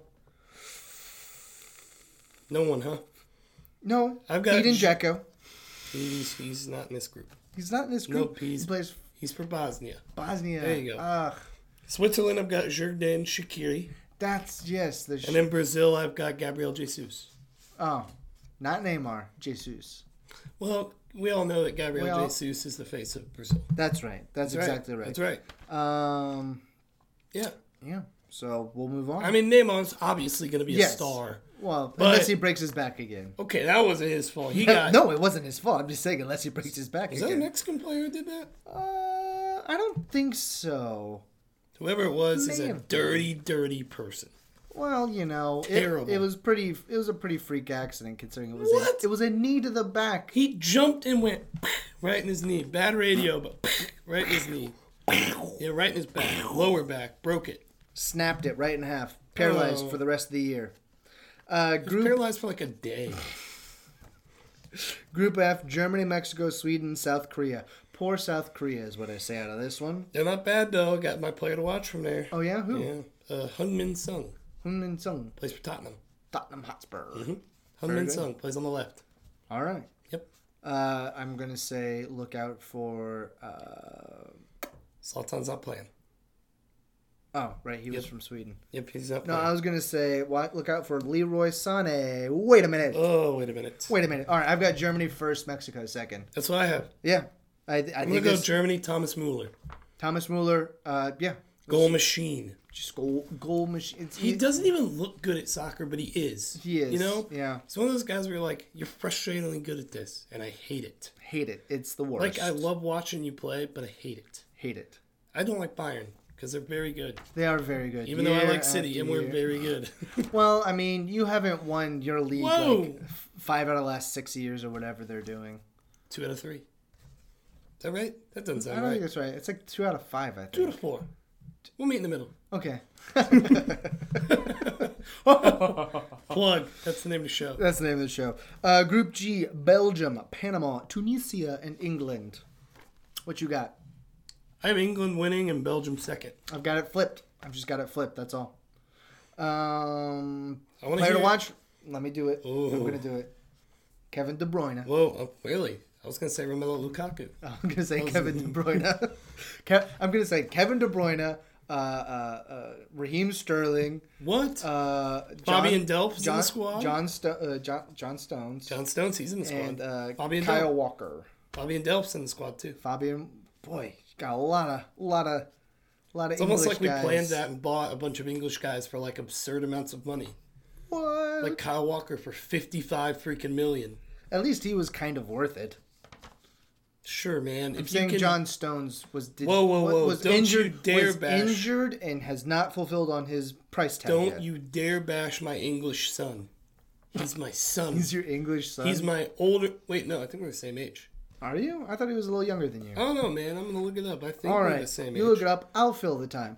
No one, huh? No. I've got Edin Dzeko. He's not in this group. He's not in this group? Nope, he's for Bosnia. There you go. Switzerland, I've got Xherdan Shaqiri. And then Brazil, I've got Gabriel Jesus. Oh, not Neymar, Jesus. Well, we all know that Gabriel Jesus is the face of Brazil. That's right. That's exactly right. That's right. Yeah. So we'll move on. I mean, Neymar's obviously going to be a star. Well, unless he breaks his back again. Okay, that wasn't his fault. No, it wasn't his fault. I'm just saying, unless he breaks his back again. Is that a Mexican player who did that? I don't think so. Whoever it was is a dirty, dirty person. Well, Terrible. it was a pretty freak accident considering What? it was a knee to the back. He jumped and went right in his knee. Bad radio, but right in his knee. Yeah, right in his back. Lower back. Broke it. Snapped it right in half. Paralyzed for the rest of the year. Paralyzed for like a day. Group F, Germany, Mexico, Sweden, South Korea. Poor South Korea is what I say out of this one. They're not bad, though. Got my player to watch from there. Oh, yeah? Who? Yeah. Heung-min Sung. Heung-min Sung. Plays for Tottenham. Tottenham Hotspur. Mm-hmm. Heung-min Sung. Plays on the left. All right. Yep. I'm going to say look out for... Sultan's not playing. Oh, right. He was from Sweden. Yep, he's not No, playing. I was going to say look out for Leroy Sané. Wait a minute. Oh, wait a minute. All right. I've got Germany first, Mexico second. That's what I have. Yeah. I'm going to go Germany, Thomas Müller. Thomas Mueller. Yeah. Goal machine. Just goal machine. He doesn't even look good at soccer, but he is. He is. You know? Yeah. He's one of those guys where you're like, you're frustratingly good at this, and I hate it. Hate it. It's the worst. Like, I love watching you play, but I hate it. Hate it. I don't like Bayern, because they're very good. They are very good. Even though I like City, and we're very good. Well, I mean, you haven't won your league Whoa. like 5 out of the last 6 years or whatever they're doing. 2 out of 3. Is that right? That doesn't I sound don't right. think that's right. It's like 2 out of 5, I think. 2 out of 4. We'll meet in the middle. Okay. Plug. That's the name of the show. That's the name of the show. Group G, Belgium, Panama, Tunisia, and England. What you got? I have England winning and Belgium second. I've got it flipped. I've just got it flipped. That's all. Player hear to it. watch? Let me do it. Ooh. I'm going to do it. Kevin De Bruyne. Whoa, really? I was going to say Romelu Lukaku. I'm going to say Kevin De Bruyne. I'm going to say Kevin De Bruyne, Raheem Sterling. What? Fabian Delph's in the squad? John Stones. John Stones, he's in the squad. And Fabian Kyle Delph. Walker. Fabian Delph's in the squad, too. Fabian, boy, got a lot of It's English almost like we guys. planned that and bought a bunch of English guys for like absurd amounts of money. What? Like Kyle Walker for 55 freaking million. At least he was kind of worth it. Sure, man. I'm saying John Stones was Whoa. was Don't injured, you dare was bash. injured and has not fulfilled on his price tag Don't yet. you dare bash my English son. He's my son. He's your English son. He's my older... Wait, no, I think we're the same age. Are you? I thought he was a little younger than you. I don't know, man. I'm going to look it up. I think All we're right, the same age. you look it up. I'll fill the time.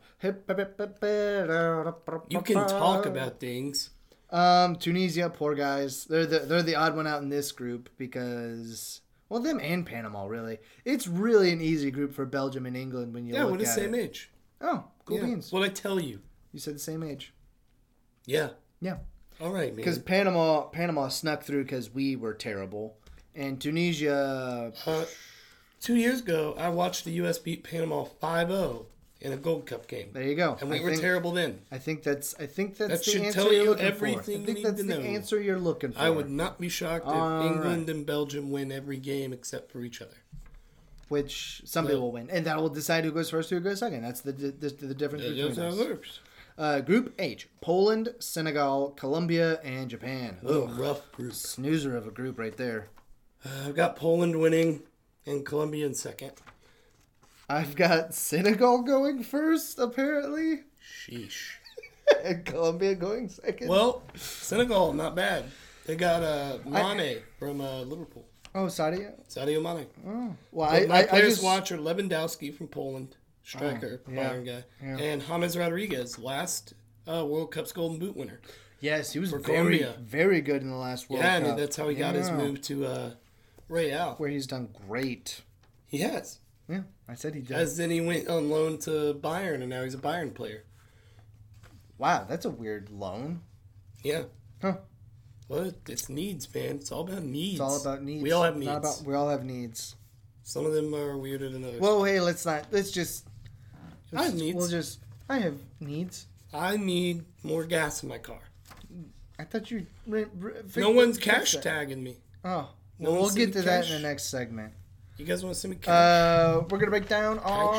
You can talk about things. Tunisia, poor guys. They're the odd one out in this group because, well, them and Panama, really. It's really an easy group for Belgium and England when you look we're the at same it. age. Oh, cool beans. What'd I tell you? You said the same age. Yeah. Yeah. All right, man. Because Panama snuck through because we were terrible. And Tunisia... 2 years ago, I watched the U.S. beat Panama 5-0 in a Gold Cup game. There you go. And we were terrible then. I think that's That the should answer tell you're you looking everything for. you I think need that's to the know. answer you're looking for. I would not be shocked if England and Belgium win every game except for each other. Which some people will win. And that will decide who goes first, who goes second. That's the difference That's how it between works. us. Group H, Poland, Senegal, Colombia, and Japan. What a Ugh. rough group. Snoozer of a group right there. I've got Poland winning and Colombia in second. I've got Senegal going first, apparently. Sheesh. And Colombia going second. Well, Senegal, not bad. They got Mane from Liverpool. Oh, Sadio? Sadio Mane. Oh. Well, But my I players just... watch are Lewandowski from Poland, striker, yeah, Bayern guy, yeah. and James Rodriguez, last World Cup's Golden Boot winner. Yes, he was very, Colombia. very good in the last World Cup. And that's how he got his move to Real. Where he's done great. He has. Yeah, I said he did. As then he went on loan to Bayern, and now he's a Bayern player. Wow, that's a weird loan. Yeah. Huh. Well, it's needs, man. It's all about needs. It's all about needs. We all have needs. Not about, we all have needs. Some of them are weirder than others. Well, hey, let's just... I have needs. I have needs. I need more gas in my car. I thought you... No one's cash tagging me. Oh. No Well, we'll one's get to sending that cash. in the next segment. You guys want to send me cash? We're going to break down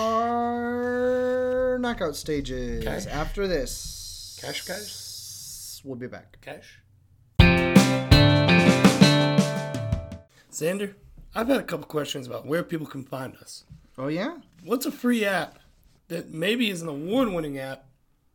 our knockout stages. Cash? After this. Cash, guys? We'll be back. Cash? Xander, I've had a couple questions about where people can find us. Oh, yeah? What's a free app that maybe is an award-winning app,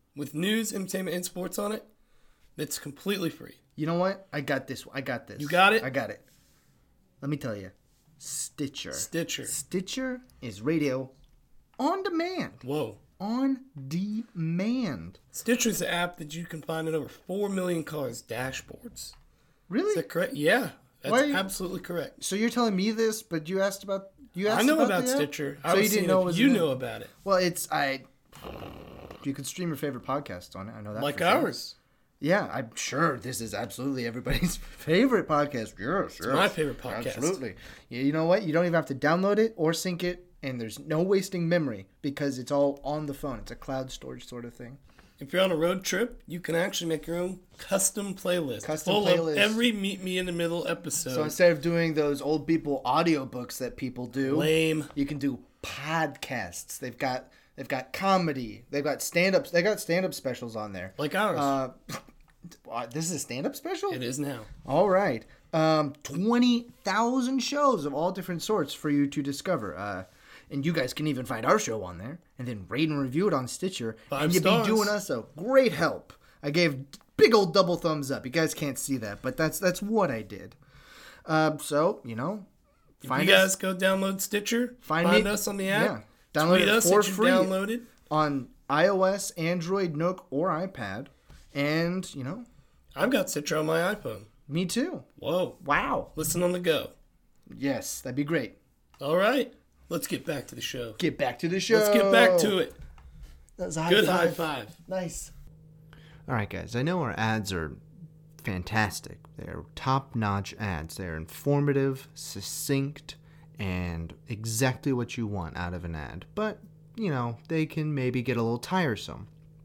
with news, entertainment, and sports on it. That's completely free. You know what? I got this. You got it? I got it. Let me tell you. Stitcher. Stitcher is radio on demand. Whoa. On demand. Stitcher is the app that you can find in over 4 million cars' dashboards. Really? Is that correct? Yeah. That's absolutely correct. So you're telling me this, but you asked about... I know about Stitcher. So you didn't know it was you know about it. Well, you can stream your favorite podcast on it. I know that. Like ours. Yeah, I'm sure this is absolutely everybody's favorite podcast. Yes, it's my favorite podcast. Absolutely. You know what? You don't even have to download it or sync it, and there's no wasting memory because it's all on the phone. It's a cloud storage sort of thing. If you're on a road trip, you can actually make your own custom playlist. Full of every Meet Me in the Middle episode. So instead of doing those old people audiobooks that people do, lame, you can do podcasts. They've got comedy. They've got stand-ups. They got stand-up specials on there. Like ours. This is a stand-up special? It is now. All right. 20,000 shows of all different sorts for you to discover. And you guys can even find our show on there and then rate and review it on Stitcher. 5 stars. Be doing us a great help. I gave big old double thumbs up. You guys can't see that, but that's what I did. So, if you guys go download Stitcher, find us on the app. Yeah. Download it for free. Downloaded on iOS, Android, Nook, or iPad. And, I've got Stitcher on my iPhone. Me too. Whoa. Wow. Listen on the go. Yes, that'd be great. All right. Let's get back to the show. Get back to the show. Let's get back to it. That was a high Good five. high five. Nice. All right, guys. I know our ads are fantastic. They're top-notch ads. They're informative, succinct, and exactly what you want out of an ad. But, they can maybe get a little tiresome.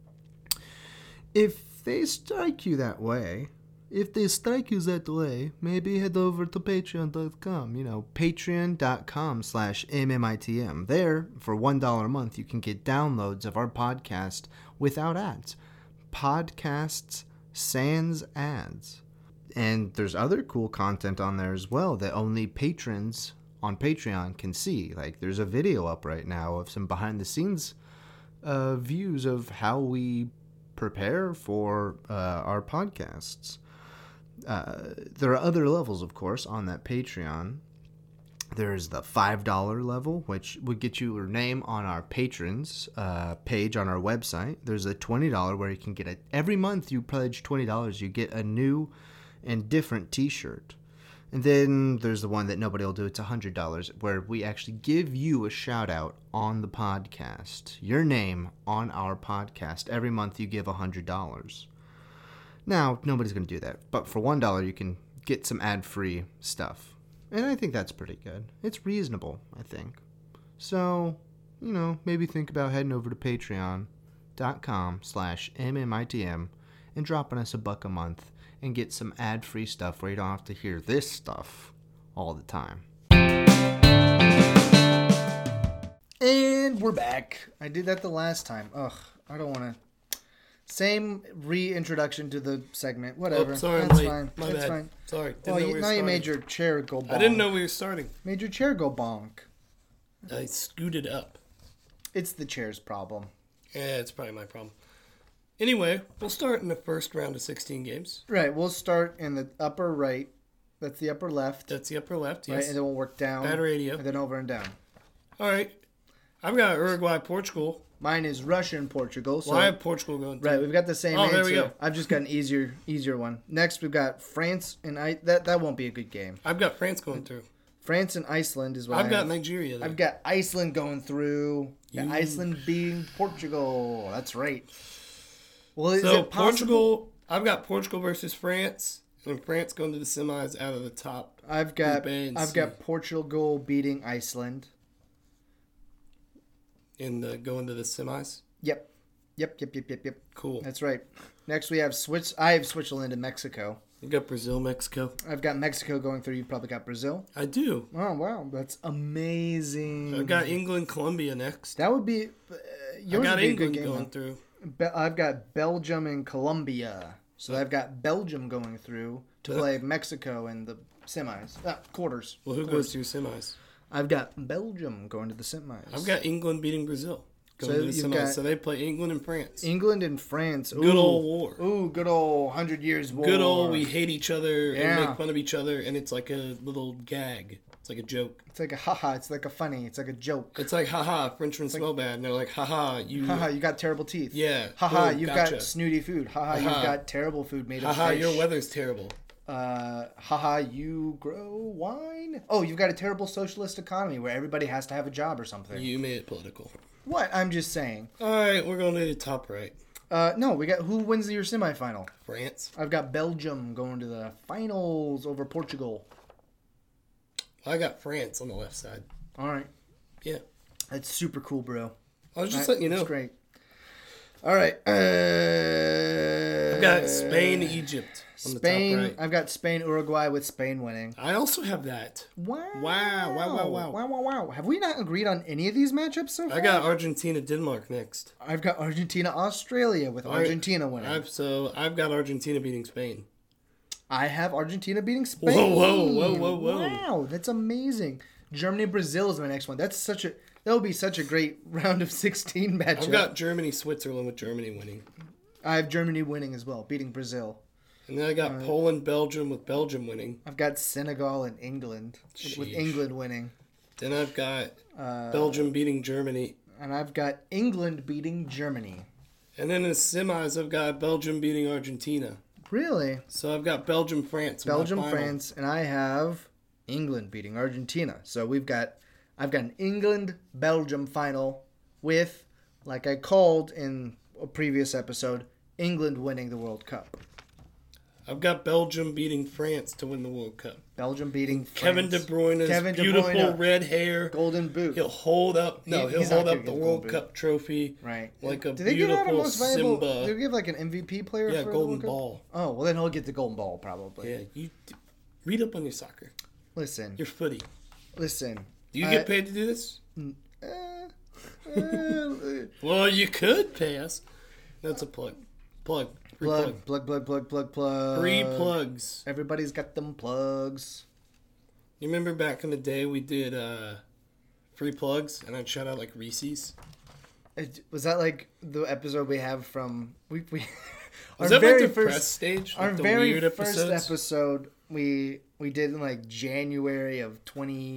If they strike you that way, maybe head over to patreon.com, patreon.com/MMITM. There, for $1 a month, you can get downloads of our podcast without ads. Podcasts sans ads. And there's other cool content on there as well that only patrons on Patreon can see. Like, there's a video up right now of some behind-the-scenes views of how we prepare for our podcasts. There are other levels, of course, on that Patreon. There's the $5 level, which would get you your name on our patrons page on our website. There's a $20 where you can get every month you pledge $20, you get a new and different t-shirt. And then there's the one that nobody will do. It's $100, where we actually give you a shout out on the podcast. Your name on our podcast. Every month you give $100. Now, nobody's going to do that. But for $1, you can get some ad-free stuff. And I think that's pretty good. It's reasonable, I think. So, maybe think about heading over to patreon.com/MMITM and dropping us $1 a month and get some ad-free stuff where you don't have to hear this stuff all the time. And we're back. I did that the last time. Ugh, I don't want to. Same reintroduction to the segment. Whatever. Oh, sorry, that's late. fine. My that's bad. fine. Sorry. Well, now you made your chair go bonk. I didn't know we were starting. Made your chair go bonk. I scooted up. It's the chair's problem. Yeah, it's probably my problem. Anyway, we'll start in the first round of 16 games. Right, we'll start in the upper right. That's the upper left. That's the upper left, yes. Right, and then we'll work down. Bad radio. And then over and down. All right. I've got Uruguay, Portugal. Mine is Russian, Portugal. So, well, I have Portugal going through. Right, we've got the same answer. There we go. I've just got an easier one. Next, we've got France and that won't be a good game. I've got France going through. France and Iceland is what I've got Nigeria there. I've got Iceland going through. Iceland beating Portugal. That's right. Well, is it Portugal, I've got Portugal versus France, and France going to the semis out of the top. I've got Portugal beating Iceland. Going to the semis? Yep. Cool. That's right. Next we have I have Switzerland and Mexico. You got Brazil, Mexico. I've got Mexico going through. You've probably got Brazil. I do. Oh, wow. That's amazing. I've got England, Colombia next. That would be... I got England going through. I've got Belgium and Colombia. So I've got Belgium going through to play Mexico in the semis. Quarters. Well, who goes through semis? I've got Belgium going to the semis. I've got England beating Brazil. going to the semis. So they play England and France. England and France. Ooh. Good old war. Ooh, good old 100 Years War. Good old we hate each other and make fun of each other, and it's like a little gag. It's like a joke. It's like a haha. It's like a funny. It's like a joke. It's like haha. Frenchmen smell bad, and they're like haha. You got terrible teeth. Yeah. Haha. You've got snooty food. Haha. You've got terrible food made of haha. fish. Your weather's terrible. Haha. You grow wine. Oh, you've got a terrible socialist economy where everybody has to have a job or something. You made it political. What? I'm just saying. All right, we're going to the top right. No, we got who wins your semifinal? France. I've got Belgium going to the finals over Portugal. I got France on the left side. All right. Yeah. That's super cool, bro. I was just letting you know. That's great. All right. I've got Spain, Egypt on the top right. I've got Spain, Uruguay with Spain winning. I also have that. Wow. Have we not agreed on any of these matchups so far? I got Argentina, Denmark next. I've got Argentina, Australia with Argentina winning. I've got Argentina beating Spain. I have Argentina beating Spain. Whoa. Wow, that's amazing. Germany, Brazil is my next one. That would be such a great round of 16 matchup. I've got Germany, Switzerland with Germany winning. I have Germany winning as well, beating Brazil. And then I got Poland, Belgium with Belgium winning. I've got Senegal and England with England winning. Then I've got Belgium beating Germany. And I've got England beating Germany. And then in the semis, I've got Belgium beating Argentina. Really? So I've got Belgium, France. Belgium, France, and I have England beating Argentina. So I've got an England-Belgium final with, like I called in a previous episode, England winning the World Cup. I've got Belgium beating France to win the World Cup. Belgium beating France. Kevin De Bruyne's beautiful red hair. Golden boot. He'll hold up the World Cup trophy. Right. Like a Do they give out a beautiful most valuable, Simba. do they give like an MVP player Yeah, for Golden the World Cup? Ball. Oh, well then he'll get the Golden Ball probably. Yeah, you read up on your soccer. Listen. Your footy. Listen. Do you get paid to do this? Well, you could pay us. That's a plug. Plug. Free Plug. Free plugs. Everybody's got them plugs. You remember back in the day we did free plugs and I'd shout out like Reese's? Was that like the episode we have from we Was that like the press stage? Our Like the very weird first episodes? episode we did in like January of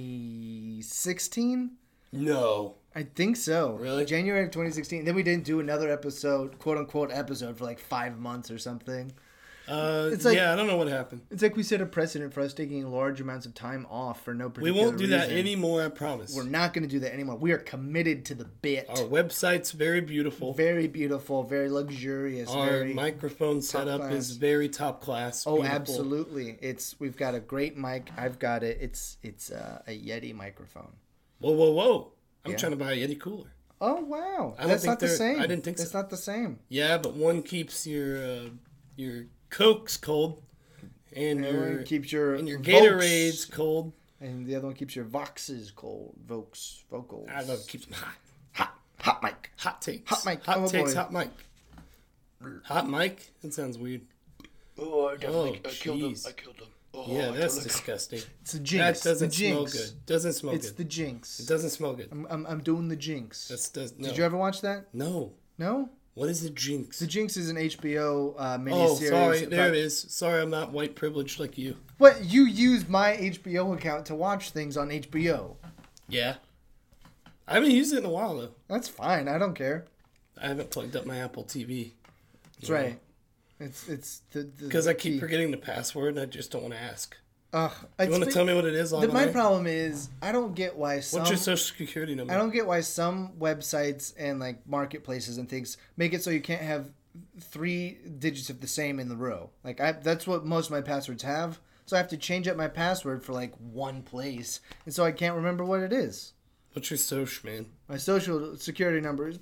2016. No. I think so. Really? January of 2016. Then we didn't do another episode, quote unquote episode, for like 5 months or something. It's like, I don't know what happened. It's like we set a precedent for us taking large amounts of time off for no particular We won't do reason. that anymore, I promise. We're not going to do that anymore. We are committed to the bit. Our website's very beautiful. Very beautiful, very luxurious. Our very microphone setup class. is very top class. Oh, beautiful. absolutely. We've got a great mic. I've got it. It's a Yeti microphone. Whoa. I'm trying to buy a Yeti cooler. Oh, wow. I don't That's think not the same. I didn't think so. That's not the same. Yeah, but one keeps your Cokes cold, and one keeps your Gatorades cold, and the other one keeps your Voxes cold. Vocals. I love it keeps them hot. Hot mic. Hot takes. Hot mic. Hot takes. Boy. Hot mic. Hot mic. That sounds weird. Oh, I definitely Oh, killed him. jeez. I killed him. Oh, Yeah, I that's totally- disgusting. It's a jinx. That doesn't the smell jinx. good. Doesn't smell It's good. the jinx. It doesn't smell good. I'm doing the jinx. No. Did you ever watch that? No. No? What is the jinx? The Jinx is an HBO Oh, miniseries. sorry. There about- it is. Sorry, I'm not white privileged like you. What? You use my HBO account to watch things on HBO. Yeah. I haven't used it in a while though. That's fine. I don't care. I haven't plugged up my Apple TV. That's right. It's the Because I keep forgetting the password and I just don't want to ask. You you want to tell me what it is? My problem is I don't get why some. What's your social security number? I don't get why some websites and like marketplaces and things make it so you can't have 3 digits of the same in the row. Like that's what most of my passwords have. So I have to change up my password for like one place, and so I can't remember what it is. What's your social, man? My social security number is.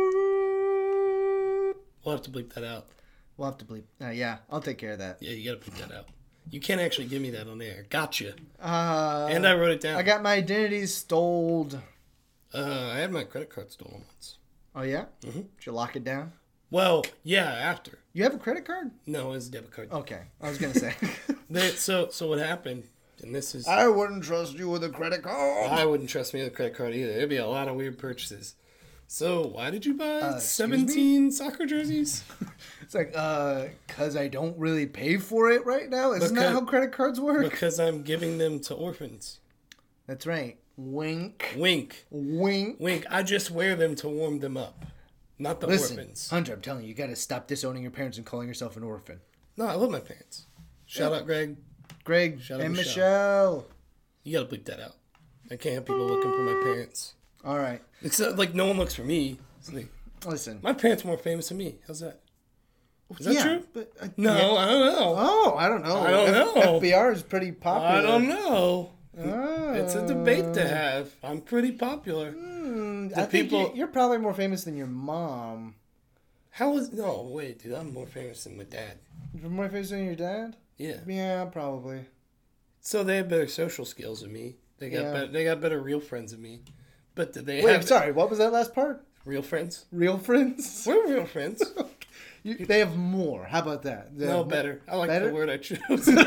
We'll have to bleep that out. We'll have to bleep. Yeah, I'll take care of that. Yeah, you got to bleep that out. You can't actually give me that on air. Gotcha. And I wrote it down. I got my identity stoled. I had my credit card stolen once. Oh yeah? Mm-hmm. Did you lock it down? Well, yeah, after. You have a credit card? No, it was a debit card. Okay, I was gonna say. So what happened? And this is. I wouldn't trust you with a credit card. I wouldn't trust me with a credit card either. There'd be a lot of weird purchases. So why did you buy excuse 17 soccer jerseys? It's like, cause I don't really pay for it right now. Isn't that how credit cards work? Because I'm giving them to orphans. That's right. Wink. Wink. Wink. Wink. I just wear them to warm them up. Not the orphans. Hunter, I'm telling you, you gotta stop disowning your parents and calling yourself an orphan. No, I love my parents. Shout out Greg. Greg Shout out and Michelle. Michelle. You gotta bleep that out. I can't have people looking for my parents. All right. Except, like, no one looks for me. It's like, Listen. my parents are more famous than me. How's that? Is that true? But, No, yeah. I don't know. Oh, I don't know. I don't know. FBR is pretty popular. I don't know. Oh. It's a debate to have. I'm pretty popular. I think you're probably more famous than your mom. How is... No, wait, dude. I'm more famous than my dad. You're more famous than your dad? Yeah. Yeah, probably. So they have better social skills than me. They got better real friends than me. But did they Wait, have sorry, what was that last part? real friends? Real friends? We're real friends. They have more. How about that? No, better. I like better? the word I chose.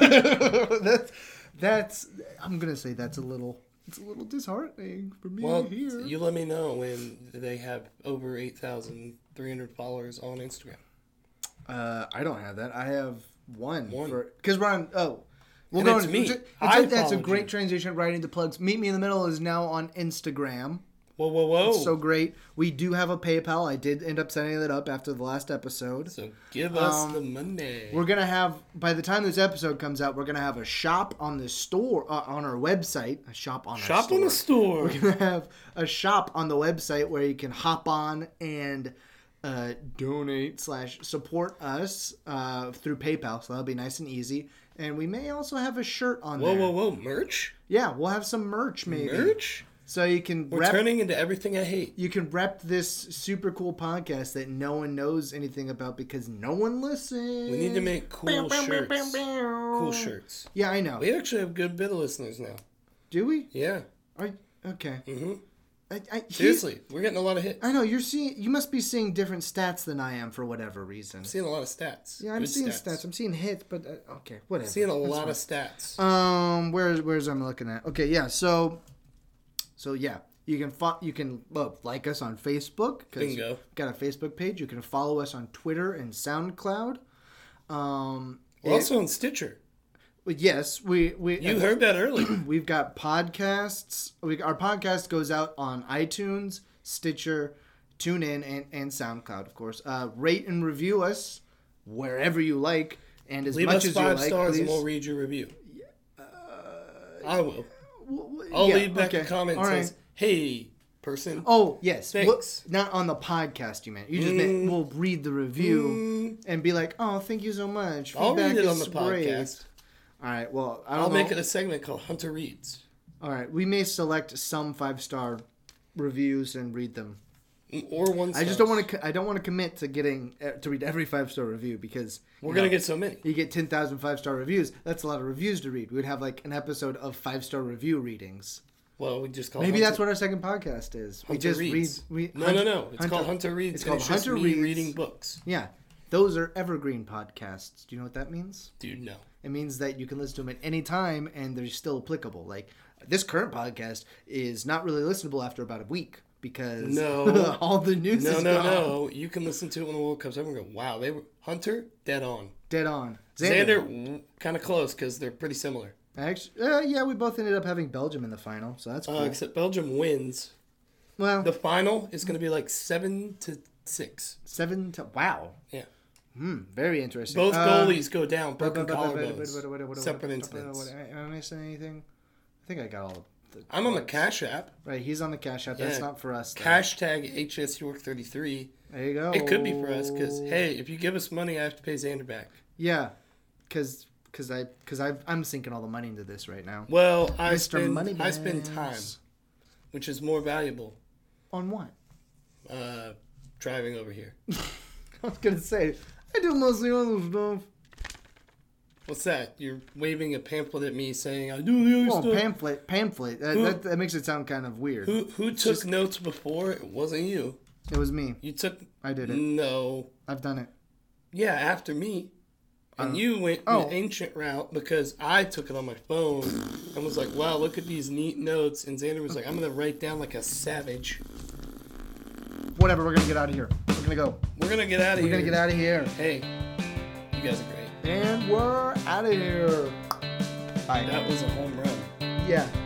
that's I'm gonna say it's a little disheartening for me Well, here. you let me know when they have over 8,300 followers on Instagram. I don't have that. I have one. One. Because we're on. Oh. And it's me. That's a followed great you. transition right into plugs. Meet Me in the Middle is now on Instagram. Whoa. It's so great. We do have a PayPal. I did end up setting that up after the last episode. So give us the money. We're going to have, by the time this episode comes out, we're going to have a shop on the store, on our website. A shop on our store. Shop on the store. We're going to have a shop on the website where you can hop on and donate/support us through PayPal. So that'll be nice and easy. And we may also have a shirt on there. Whoa. Merch? Yeah, we'll have some merch maybe. Merch? So you can We're turning into everything I hate. You can rep this super cool podcast that no one knows anything about because no one listens. We need to make cool shirts. Cool shirts. Yeah, I know. We actually have a good bit of listeners now. Do we? Yeah. Okay. Mm-hmm. I Seriously, we're getting a lot of hits. I know you must be seeing different stats than I am for whatever reason. I'm seeing a lot of stats. Yeah, I'm Good seeing stats. I'm seeing hits, but okay, whatever. I'm seeing a That's lot fine. of stats. Where's I'm looking at? Okay, yeah. So yeah, you can like us on Facebook. Bingo. Got a Facebook page. You can follow us on Twitter and SoundCloud. We're also on Stitcher. Yes, we You heard that earlier. We've got podcasts. Our podcast goes out on iTunes, Stitcher, TuneIn, and SoundCloud, of course. Rate and review us wherever you like, and as Leave much us as you 5 like, stars please. and we'll read your review. I will. I'll leave back a comment that says, hey, person. Oh, yes. Thanks. Not on the podcast, you meant. You just meant we'll read the review and be like, oh, thank you so much. I'll read Feedback it on is the great. podcast. All right, well, I don't I'll know. make it a segment called Hunter Reads. All right, we may select some 5-star reviews and read them. Or 1 star. I just don't want to. I don't want to commit to getting to read every 5-star review because We're going to get so many. You get 10,000 5-star reviews. That's a lot of reviews to read. We'd have like an episode of 5-star review readings. Well, we just call Maybe Hunter, that's what our second podcast is. Hunter We just reads. read. No. It's called Hunter Reads. It's and called it's just Hunter me Reads. reading books. Yeah, those are evergreen podcasts. Do you know what that means? Dude, no. It means that you can listen to them at any time and they're still applicable. Like this current podcast is not really listenable after about a week because all the news is gone. No. You can listen to it when the World Cup's over and go, wow, they were Hunter, dead on. Dead on. Xander kind of close because they're pretty similar. Actually, yeah, we both ended up having Belgium in the final, so that's cool. Except Belgium wins. Well, The final is going to be like 7-6. 7 to wow. Yeah. Very interesting. Both goalies go down, broken collarbones. Separate incidents. Am I missing anything? I think I got all of the. I'm on the Cash App. Right, he's on the Cash App. That's Yeah. not for us. Though. Hashtag HS York 33. There you go. It could be for us because, hey, if you give us money, I have to pay Xander back. Yeah, because I'm sinking all the money into this right now. Well, I Mr. Moneybags. spend time, which is more valuable. On what? Driving over here. I was gonna say I do mostly other stuff. What's that? You're waving a pamphlet at me saying I do the other Oh, stuff. pamphlet. That makes it sound kind of weird. Who took notes before? It wasn't you. It was me. You took. I did it. No. I've done it. Yeah, after me. And you went the ancient route because I took it on my phone and was like, wow, look at these neat notes. And Xander was like, I'm going to write down like a savage. whatever. We're gonna get out of here. We're gonna go. We're gonna get out of here. We're gonna get out of here. Hey, you guys are great. And we're out of here. Bye. That was a home run. Yeah.